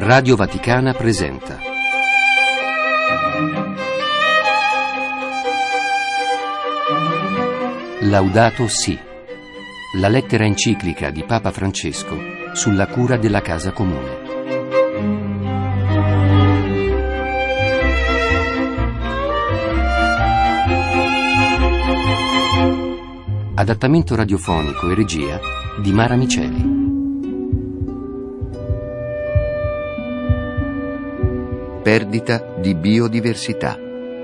Radio Vaticana presenta Laudato Si', la lettera enciclica di Papa Francesco sulla cura della casa comune. Adattamento radiofonico e regia di Mara Miceli. Perdita di biodiversità.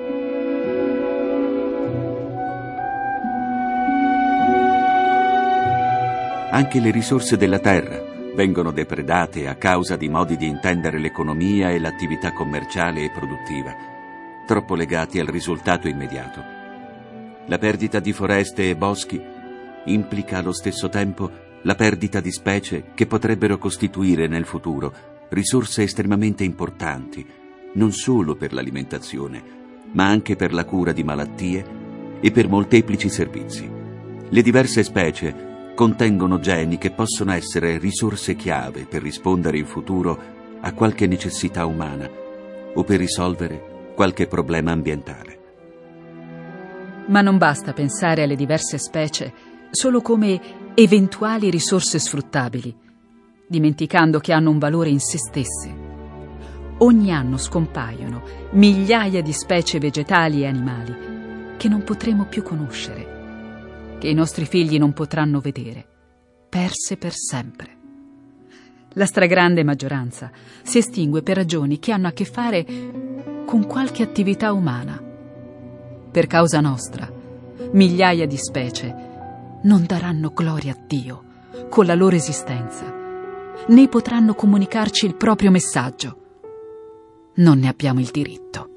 Anche le risorse della terra vengono depredate a causa di modi di intendere l'economia e l'attività commerciale e produttiva, troppo legati al risultato immediato. La perdita di foreste e boschi implica allo stesso tempo la perdita di specie che potrebbero costituire nel futuro risorse estremamente importanti, non solo per l'alimentazione, ma anche per la cura di malattie e per molteplici servizi. Le diverse specie contengono geni che possono essere risorse chiave per rispondere in futuro a qualche necessità umana o per risolvere qualche problema ambientale. Ma non basta pensare alle diverse specie solo come eventuali risorse sfruttabili, dimenticando che hanno un valore in se stesse. Ogni anno scompaiono migliaia di specie vegetali e animali che non potremo più conoscere, che i nostri figli non potranno vedere, perse per sempre. La stragrande maggioranza si estingue per ragioni che hanno a che fare con qualche attività umana. Per causa nostra, migliaia di specie non daranno gloria a Dio con la loro esistenza, né potranno comunicarci il proprio messaggio. Non ne abbiamo il diritto.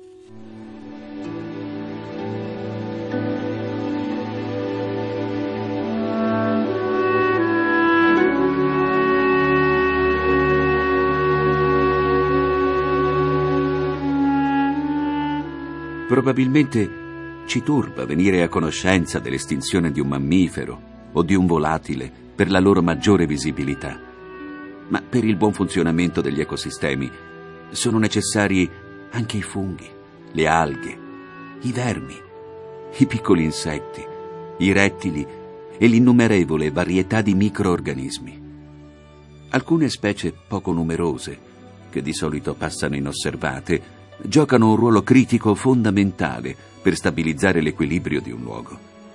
Probabilmente ci turba venire a conoscenza dell'estinzione di un mammifero o di un volatile per la loro maggiore visibilità. Ma per il buon funzionamento degli ecosistemi sono necessari anche i funghi, le alghe, i vermi, i piccoli insetti, i rettili e l'innumerevole varietà di microorganismi. Alcune specie poco numerose, che di solito passano inosservate, giocano un ruolo critico fondamentale per stabilizzare l'equilibrio di un luogo.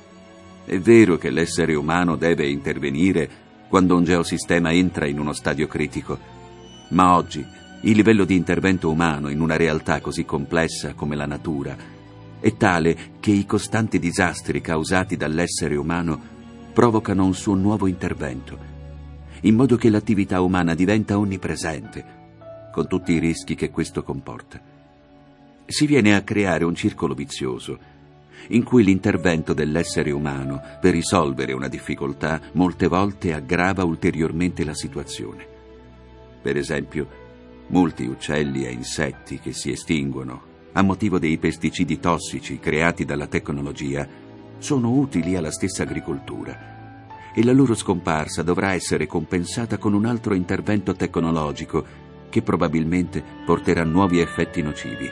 È vero che l'essere umano deve intervenire quando un geosistema entra in uno stadio critico, ma oggi il livello di intervento umano in una realtà così complessa come la natura è tale che i costanti disastri causati dall'essere umano provocano un suo nuovo intervento, in modo che l'attività umana diventa onnipresente, con tutti i rischi che questo comporta. Si viene a creare un circolo vizioso, in cui l'intervento dell'essere umano per risolvere una difficoltà molte volte aggrava ulteriormente la situazione. Per esempio, molti uccelli e insetti che si estinguono a motivo dei pesticidi tossici creati dalla tecnologia sono utili alla stessa agricoltura e la loro scomparsa dovrà essere compensata con un altro intervento tecnologico che probabilmente porterà nuovi effetti nocivi.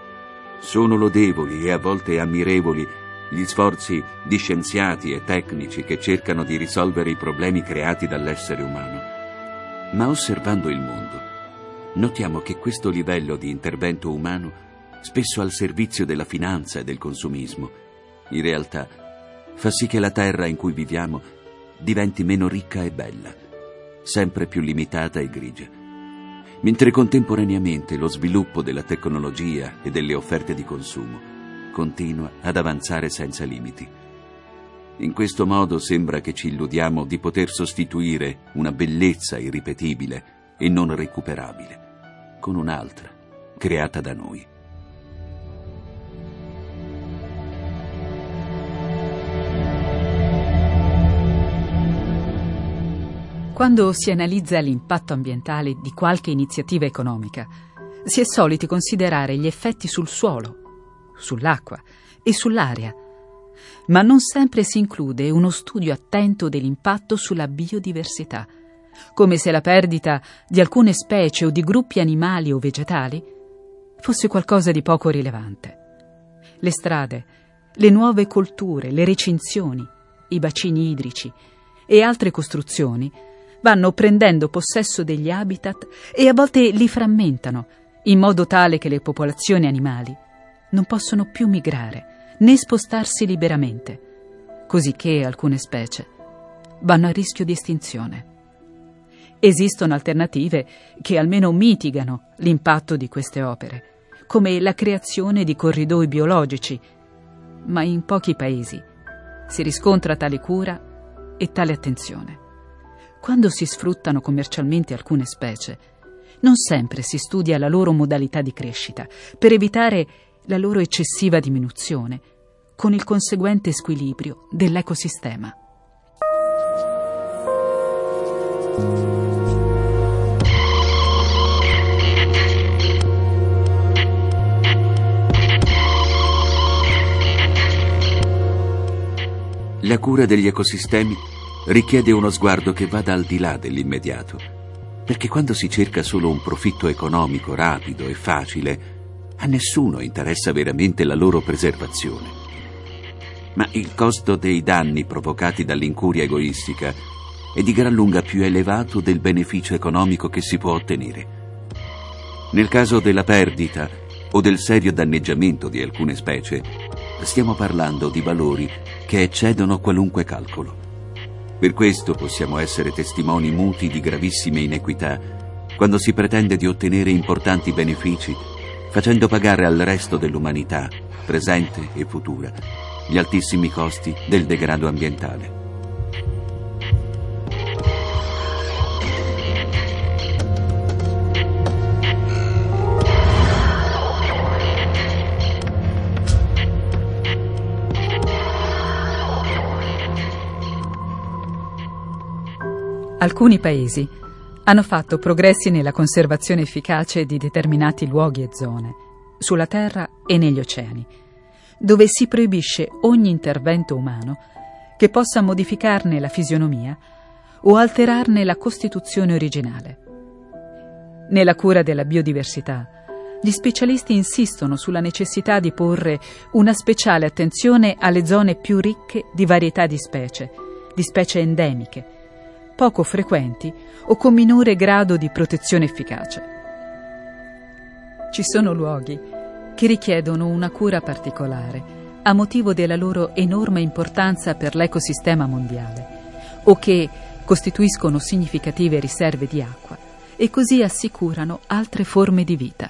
Sono lodevoli e a volte ammirevoli gli sforzi di scienziati e tecnici che cercano di risolvere i problemi creati dall'essere umano. Ma osservando il mondo, notiamo che questo livello di intervento umano, spesso al servizio della finanza e del consumismo, in realtà fa sì che la terra in cui viviamo diventi meno ricca e bella, sempre più limitata e grigia, mentre contemporaneamente lo sviluppo della tecnologia e delle offerte di consumo continua ad avanzare senza limiti. In questo modo sembra che ci illudiamo di poter sostituire una bellezza irripetibile e non recuperabile con un'altra, creata da noi. Quando si analizza l'impatto ambientale di qualche iniziativa economica, si è soliti considerare gli effetti sul suolo, sull'acqua e sull'aria, ma non sempre si include uno studio attento dell'impatto sulla biodiversità, come se la perdita di alcune specie o di gruppi animali o vegetali fosse qualcosa di poco rilevante. Le strade, le nuove colture, le recinzioni, i bacini idrici e altre costruzioni vanno prendendo possesso degli habitat e a volte li frammentano, in modo tale che le popolazioni animali non possono più migrare né spostarsi liberamente, cosicché alcune specie vanno a rischio di estinzione. Esistono alternative che almeno mitigano l'impatto di queste opere, come la creazione di corridoi biologici, ma in pochi paesi si riscontra tale cura e tale attenzione. Quando si sfruttano commercialmente alcune specie, non sempre si studia la loro modalità di crescita per evitare la loro eccessiva diminuzione, con il conseguente squilibrio dell'ecosistema. La cura degli ecosistemi richiede uno sguardo che vada al di là dell'immediato, perché quando si cerca solo un profitto economico rapido e facile, a nessuno interessa veramente la loro preservazione. Ma il costo dei danni provocati dall'incuria egoistica è di gran lunga più elevato del beneficio economico che si può ottenere. Nel caso della perdita o del serio danneggiamento di alcune specie, stiamo parlando di valori che eccedono qualunque calcolo. Per questo possiamo essere testimoni muti di gravissime inequità quando si pretende di ottenere importanti benefici, facendo pagare al resto dell'umanità, presente e futura, gli altissimi costi del degrado ambientale. Alcuni paesi hanno fatto progressi nella conservazione efficace di determinati luoghi e zone, sulla terra e negli oceani, dove si proibisce ogni intervento umano che possa modificarne la fisionomia o alterarne la costituzione originale. Nella cura della biodiversità, gli specialisti insistono sulla necessità di porre una speciale attenzione alle zone più ricche di varietà di specie endemiche, poco frequenti o con minore grado di protezione efficace. Ci sono luoghi che richiedono una cura particolare a motivo della loro enorme importanza per l'ecosistema mondiale o che costituiscono significative riserve di acqua e così assicurano altre forme di vita.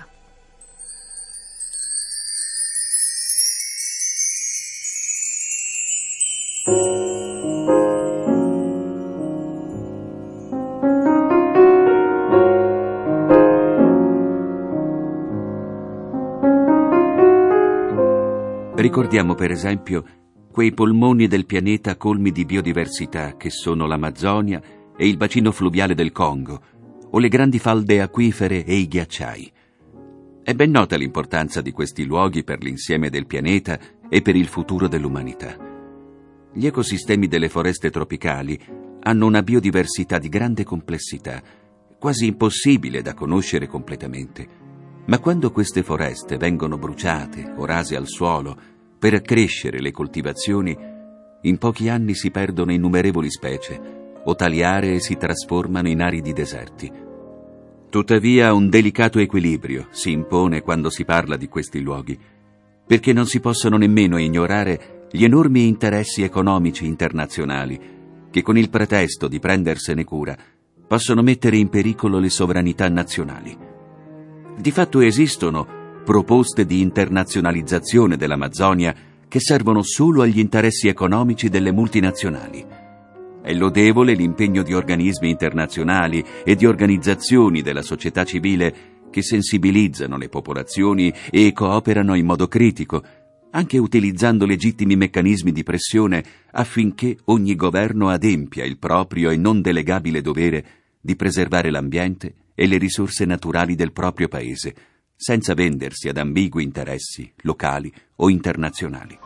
Ricordiamo per esempio quei polmoni del pianeta colmi di biodiversità che sono l'Amazzonia e il bacino fluviale del Congo, o le grandi falde acquifere e i ghiacciai. È ben nota l'importanza di questi luoghi per l'insieme del pianeta e per il futuro dell'umanità. Gli ecosistemi delle foreste tropicali hanno una biodiversità di grande complessità, quasi impossibile da conoscere completamente. Ma quando queste foreste vengono bruciate o rase al suolo per accrescere le coltivazioni, in pochi anni si perdono innumerevoli specie o tali aree si trasformano in aridi deserti. Tuttavia un delicato equilibrio si impone quando si parla di questi luoghi, perché non si possono nemmeno ignorare gli enormi interessi economici internazionali che con il pretesto di prendersene cura possono mettere in pericolo le sovranità nazionali. Di fatto esistono proposte di internazionalizzazione dell'Amazzonia che servono solo agli interessi economici delle multinazionali. È lodevole l'impegno di organismi internazionali e di organizzazioni della società civile che sensibilizzano le popolazioni e cooperano in modo critico, anche utilizzando legittimi meccanismi di pressione affinché ogni governo adempia il proprio e non delegabile dovere di preservare l'ambiente e le risorse naturali del proprio paese, senza vendersi ad ambigui interessi locali o internazionali.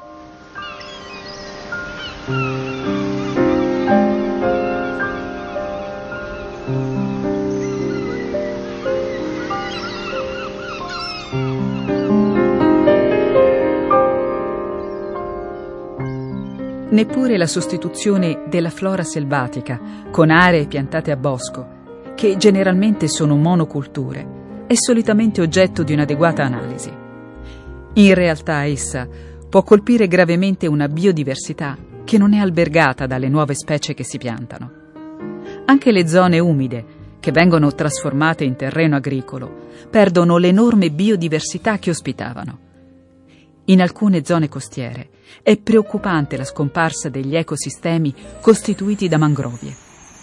Neppure la sostituzione della flora selvatica con aree piantate a bosco, che generalmente sono monoculture, è solitamente oggetto di un'adeguata analisi. In realtà essa può colpire gravemente una biodiversità che non è albergata dalle nuove specie che si piantano. Anche le zone umide, che vengono trasformate in terreno agricolo, perdono l'enorme biodiversità che ospitavano. In alcune zone costiere è preoccupante la scomparsa degli ecosistemi costituiti da mangrovie.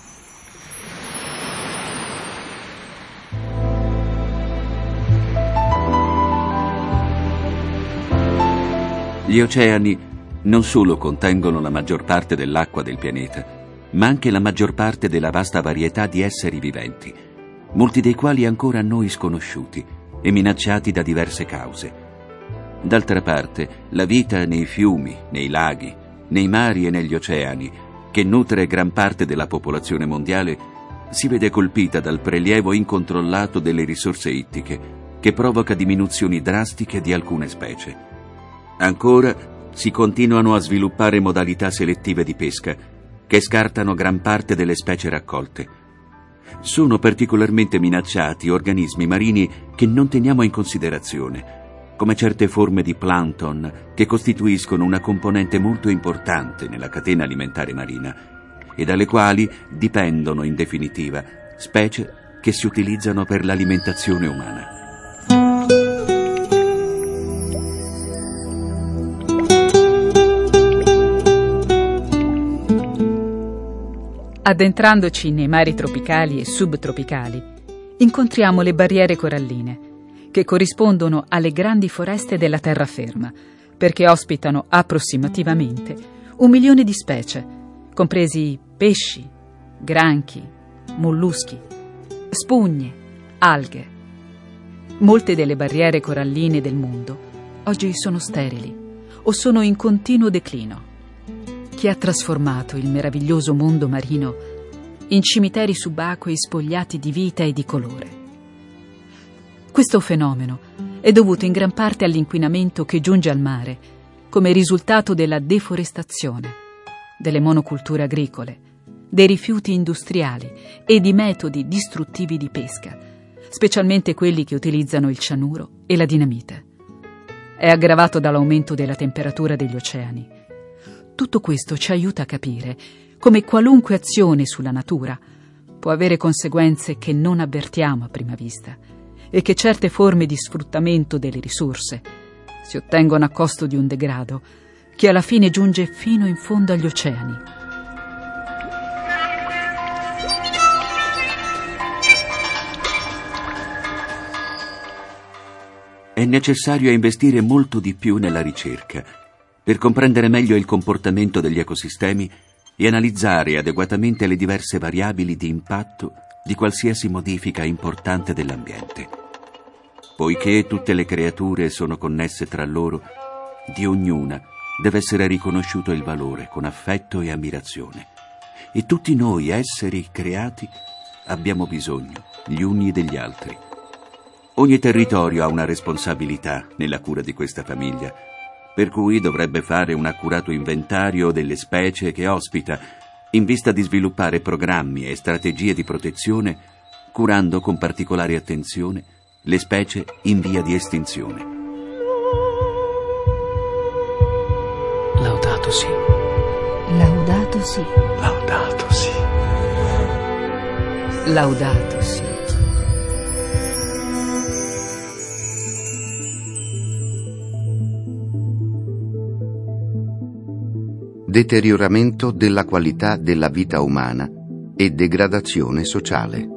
Gli oceani non solo contengono la maggior parte dell'acqua del pianeta, ma anche la maggior parte della vasta varietà di esseri viventi, molti dei quali ancora a noi sconosciuti e minacciati da diverse cause. D'altra parte, la vita nei fiumi, nei laghi, nei mari e negli oceani, che nutre gran parte della popolazione mondiale, si vede colpita dal prelievo incontrollato delle risorse ittiche, che provoca diminuzioni drastiche di alcune specie. Ancora si continuano a sviluppare modalità selettive di pesca che scartano gran parte delle specie raccolte. Sono particolarmente minacciati organismi marini che non teniamo in considerazione, come certe forme di plankton che costituiscono una componente molto importante nella catena alimentare marina e dalle quali dipendono, in definitiva, specie che si utilizzano per l'alimentazione umana. Addentrandoci nei mari tropicali e subtropicali, incontriamo le barriere coralline, che corrispondono alle grandi foreste della terraferma, perché ospitano approssimativamente 1 milione di specie, compresi pesci, granchi, molluschi, spugne, alghe. Molte delle barriere coralline del mondo oggi sono sterili o sono in continuo declino. Chi ha trasformato il meraviglioso mondo marino in cimiteri subacquei spogliati di vita e di colore. Questo fenomeno è dovuto in gran parte all'inquinamento che giunge al mare come risultato della deforestazione, delle monoculture agricole, dei rifiuti industriali e di metodi distruttivi di pesca, specialmente quelli che utilizzano il cianuro e la dinamite. È aggravato dall'aumento della temperatura degli oceani. Tutto questo ci aiuta a capire come qualunque azione sulla natura può avere conseguenze che non avvertiamo a prima vista e che certe forme di sfruttamento delle risorse si ottengono a costo di un degrado che alla fine giunge fino in fondo agli oceani. È necessario investire molto di più nella ricerca per comprendere meglio il comportamento degli ecosistemi e analizzare adeguatamente le diverse variabili di impatto di qualsiasi modifica importante dell'ambiente. Poiché tutte le creature sono connesse tra loro, di ognuna deve essere riconosciuto il valore con affetto e ammirazione. E tutti noi, esseri creati, abbiamo bisogno gli uni degli altri. Ogni territorio ha una responsabilità nella cura di questa famiglia, per cui dovrebbe fare un accurato inventario delle specie che ospita, in vista di sviluppare programmi e strategie di protezione, curando con particolare attenzione le specie in via di estinzione. Laudato si. Laudato si. Laudato si. Laudato si. Deterioramento della qualità della vita umana e degradazione sociale.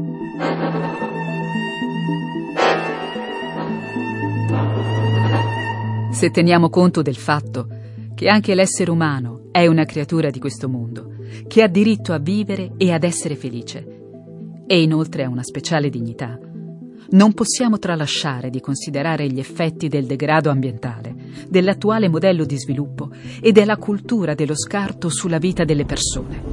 Se teniamo conto del fatto che anche l'essere umano è una creatura di questo mondo, che ha diritto a vivere e ad essere felice, e inoltre ha una speciale dignità, non possiamo tralasciare di considerare gli effetti del degrado ambientale, dell'attuale modello di sviluppo e della cultura dello scarto sulla vita delle persone.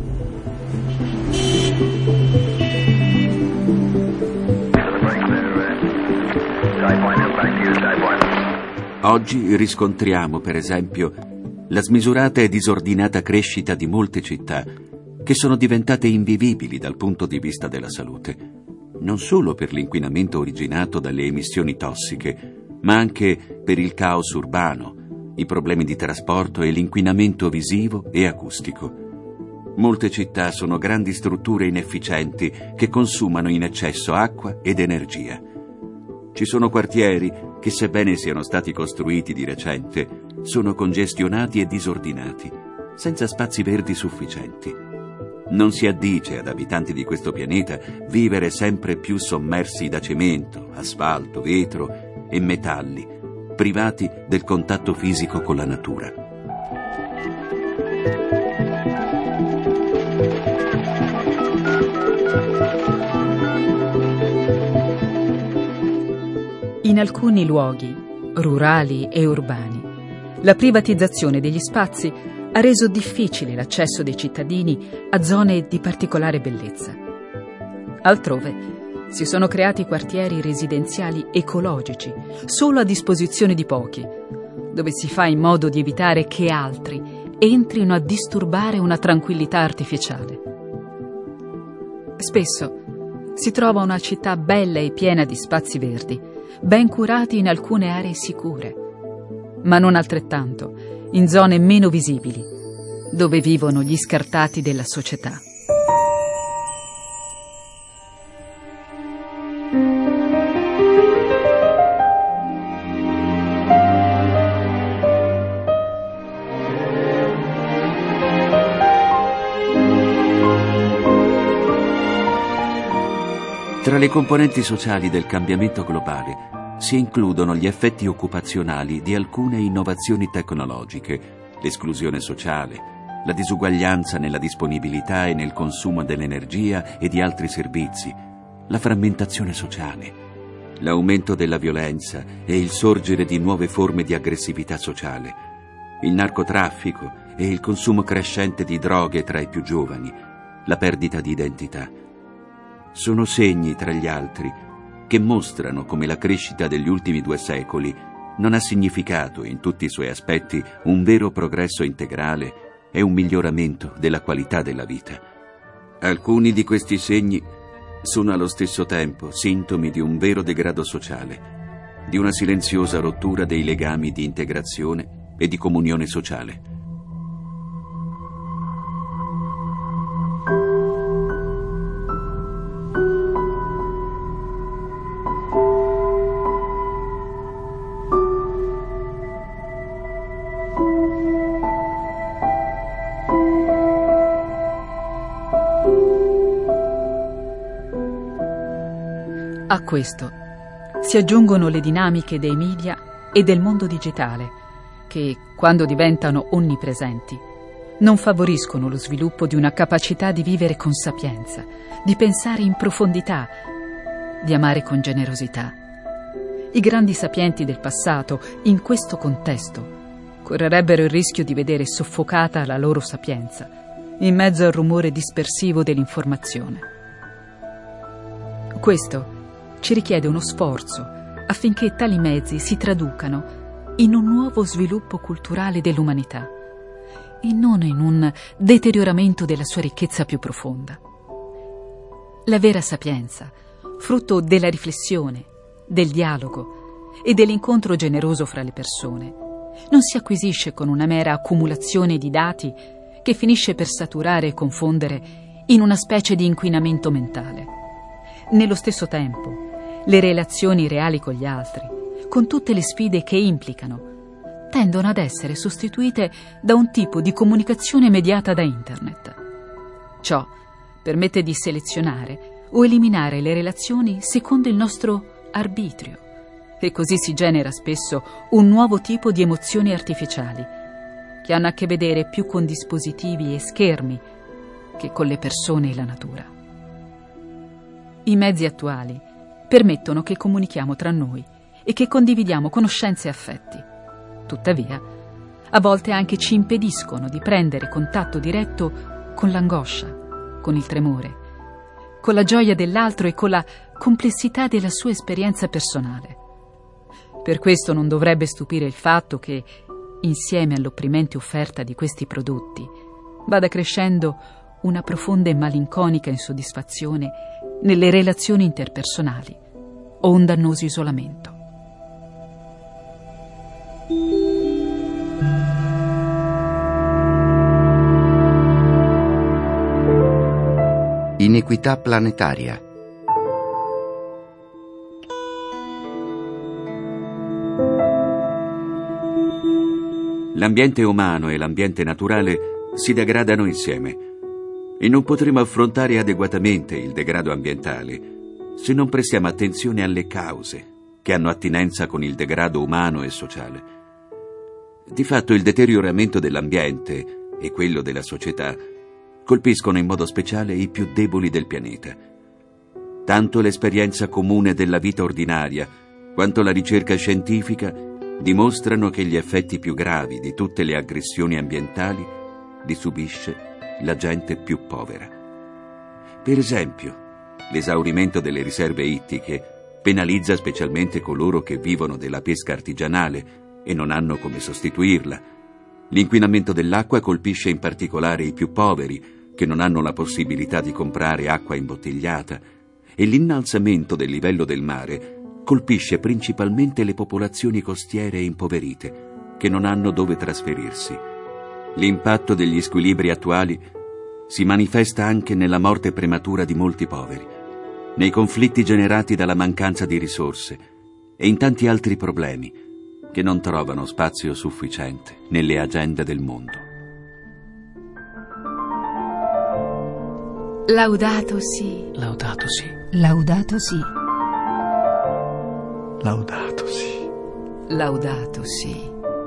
Oggi riscontriamo, per esempio, la smisurata e disordinata crescita di molte città che sono diventate invivibili dal punto di vista della salute, non solo per l'inquinamento originato dalle emissioni tossiche, ma anche per il caos urbano, i problemi di trasporto e l'inquinamento visivo e acustico. Molte città sono grandi strutture inefficienti che consumano in eccesso acqua ed energia. Ci sono quartieri che, sebbene siano stati costruiti di recente, sono congestionati e disordinati, senza spazi verdi sufficienti. Non si addice ad abitanti di questo pianeta vivere sempre più sommersi da cemento, asfalto, vetro e metalli, privati del contatto fisico con la natura. In alcuni luoghi, rurali e urbani, la privatizzazione degli spazi ha reso difficile l'accesso dei cittadini a zone di particolare bellezza. Altrove si sono creati quartieri residenziali ecologici, solo a disposizione di pochi, dove si fa in modo di evitare che altri entrino a disturbare una tranquillità artificiale. Spesso si trova una città bella e piena di spazi verdi, ben curati in alcune aree sicure, ma non altrettanto in zone meno visibili, dove vivono gli scartati della società. Tra le componenti sociali del cambiamento globale si includono gli effetti occupazionali di alcune innovazioni tecnologiche, l'esclusione sociale, la disuguaglianza nella disponibilità e nel consumo dell'energia e di altri servizi, la frammentazione sociale, l'aumento della violenza e il sorgere di nuove forme di aggressività sociale, il narcotraffico e il consumo crescente di droghe tra i più giovani, la perdita di identità. Sono segni, tra gli altri, che mostrano come la crescita degli ultimi 2 secoli non ha significato in tutti i suoi aspetti un vero progresso integrale e un miglioramento della qualità della vita. Alcuni di questi segni sono allo stesso tempo sintomi di un vero degrado sociale, di una silenziosa rottura dei legami di integrazione e di comunione sociale. A questo si aggiungono le dinamiche dei media e del mondo digitale che, quando diventano onnipresenti, non favoriscono lo sviluppo di una capacità di vivere con sapienza, di pensare in profondità, di amare con generosità. I grandi sapienti del passato, in questo contesto, correrebbero il rischio di vedere soffocata la loro sapienza in mezzo al rumore dispersivo dell'informazione. Questo ci richiede uno sforzo affinché tali mezzi si traducano in un nuovo sviluppo culturale dell'umanità e non in un deterioramento della sua ricchezza più profonda. La vera sapienza, frutto della riflessione, del dialogo e dell'incontro generoso fra le persone, non si acquisisce con una mera accumulazione di dati che finisce per saturare e confondere in una specie di inquinamento mentale. Nello stesso tempo, le relazioni reali con gli altri, con tutte le sfide che implicano, tendono ad essere sostituite da un tipo di comunicazione mediata da Internet. Ciò permette di selezionare o eliminare le relazioni secondo il nostro arbitrio e così si genera spesso un nuovo tipo di emozioni artificiali che hanno a che vedere più con dispositivi e schermi che con le persone e la natura. I mezzi attuali permettono che comunichiamo tra noi e che condividiamo conoscenze e affetti. Tuttavia, a volte anche ci impediscono di prendere contatto diretto con l'angoscia, con il tremore, con la gioia dell'altro e con la complessità della sua esperienza personale. Per questo non dovrebbe stupire il fatto che, insieme all'opprimente offerta di questi prodotti, vada crescendo una profonda e malinconica insoddisfazione nelle relazioni interpersonali o un dannoso isolamento. Inequità planetaria. L'ambiente umano e l'ambiente naturale si degradano insieme e non potremo affrontare adeguatamente il degrado ambientale se non prestiamo attenzione alle cause che hanno attinenza con il degrado umano e sociale. Di fatto il deterioramento dell'ambiente e quello della società colpiscono in modo speciale i più deboli del pianeta. Tanto l'esperienza comune della vita ordinaria quanto la ricerca scientifica dimostrano che gli effetti più gravi di tutte le aggressioni ambientali li subisce la gente più povera. Per esempio, l'esaurimento delle riserve ittiche penalizza specialmente coloro che vivono della pesca artigianale e non hanno come sostituirla. L'inquinamento dell'acqua colpisce in particolare i più poveri, che non hanno la possibilità di comprare acqua imbottigliata, e l'innalzamento del livello del mare colpisce principalmente le popolazioni costiere impoverite, che non hanno dove trasferirsi. L'impatto degli squilibri attuali si manifesta anche nella morte prematura di molti poveri, nei conflitti generati dalla mancanza di risorse e in tanti altri problemi che non trovano spazio sufficiente nelle agende del mondo. Laudato si. Laudato si. Laudato si. Laudato si. Laudato si.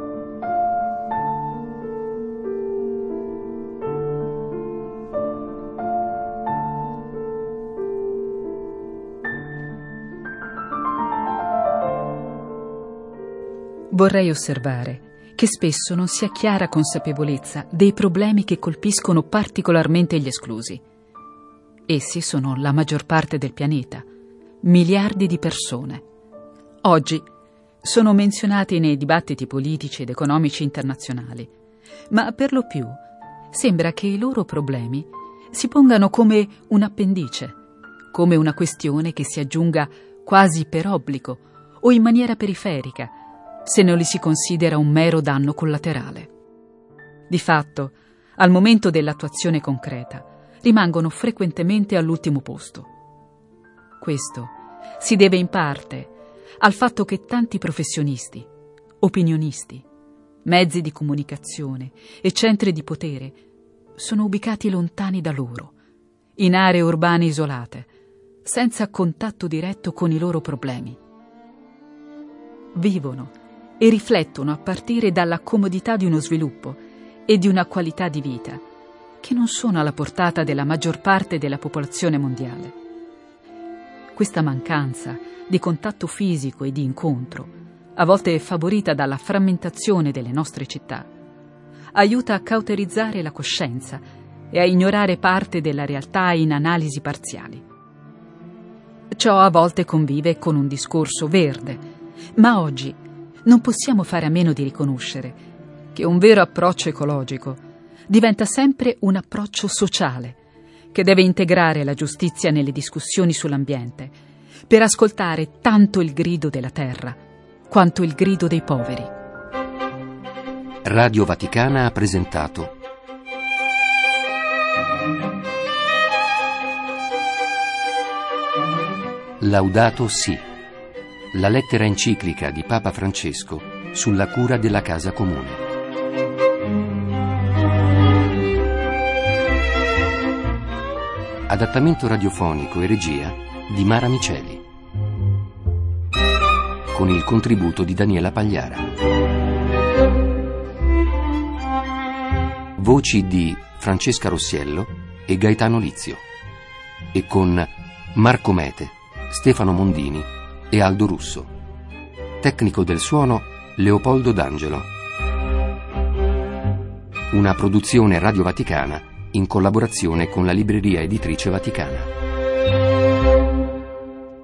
Vorrei osservare che spesso non si ha chiara consapevolezza dei problemi che colpiscono particolarmente gli esclusi. Essi sono la maggior parte del pianeta, miliardi di persone. Oggi sono menzionati nei dibattiti politici ed economici internazionali, ma per lo più sembra che i loro problemi si pongano come un appendice, come una questione che si aggiunga quasi per obbligo o in maniera periferica, se non li si considera un mero danno collaterale. Di fatto, al momento dell'attuazione concreta, rimangono frequentemente all'ultimo posto. Questo si deve in parte al fatto che tanti professionisti, opinionisti, mezzi di comunicazione e centri di potere sono ubicati lontani da loro, in aree urbane isolate, senza contatto diretto con i loro problemi. Vivono e riflettono a partire dalla comodità di uno sviluppo e di una qualità di vita che non sono alla portata della maggior parte della popolazione mondiale. Questa mancanza di contatto fisico e di incontro, a volte favorita dalla frammentazione delle nostre città, aiuta a cauterizzare la coscienza e a ignorare parte della realtà in analisi parziali. Ciò a volte convive con un discorso verde, ma oggi non possiamo fare a meno di riconoscere che un vero approccio ecologico diventa sempre un approccio sociale, che deve integrare la giustizia nelle discussioni sull'ambiente, per ascoltare tanto il grido della terra quanto il grido dei poveri. Radio Vaticana ha presentato Laudato si, la lettera enciclica di Papa Francesco sulla cura della casa comune. Adattamento radiofonico e regia di Mara Miceli, con il contributo di Daniela Pagliara. Voci di Francesca Rossiello e Gaetano Lizio, e con Marco Mete, Stefano Mondini e Aldo Russo. Tecnico del suono Leopoldo D'Angelo. Una produzione Radio Vaticana in collaborazione con la Libreria Editrice Vaticana.